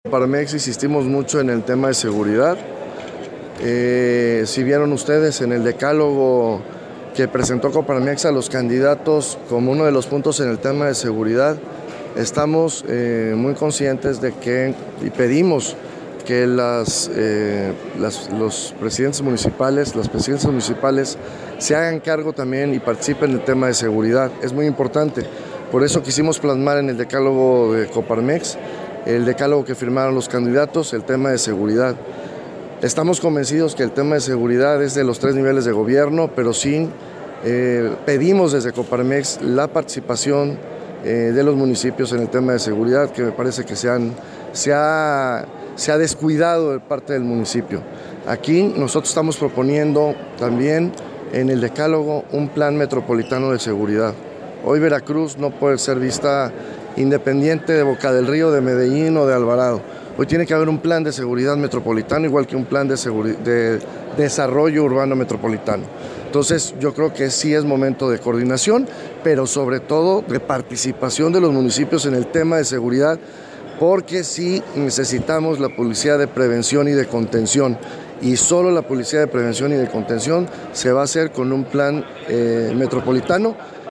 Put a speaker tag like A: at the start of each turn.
A: Coparmex insistimos mucho en el tema de seguridad. Si vieron ustedes en el decálogo que presentó Coparmex a los candidatos como uno de los puntos en el tema de seguridad, estamos muy conscientes de que y pedimos que los presidentes municipales, las presidencias municipales se hagan cargo también y participen en el tema de seguridad. Es muy importante. Por eso quisimos plasmar en el decálogo de Coparmex, el decálogo que firmaron los candidatos, el tema de seguridad. Estamos convencidos que el tema de seguridad es de los 3 niveles de gobierno, pero sí pedimos desde Coparmex la participación de los municipios en el tema de seguridad, que me parece que se ha descuidado de parte del municipio. Aquí nosotros estamos proponiendo también en el decálogo un plan metropolitano de seguridad. Hoy Veracruz no puede ser vista independiente de Boca del Río, de Medellín o de Alvarado. Hoy tiene que haber un plan de seguridad metropolitano, igual que un plan de desarrollo urbano metropolitano. Entonces yo creo que sí es momento de coordinación, pero sobre todo de participación de los municipios en el tema de seguridad, porque sí necesitamos la policía de prevención y de contención, y solo la policía de prevención y de contención se va a hacer con un plan metropolitano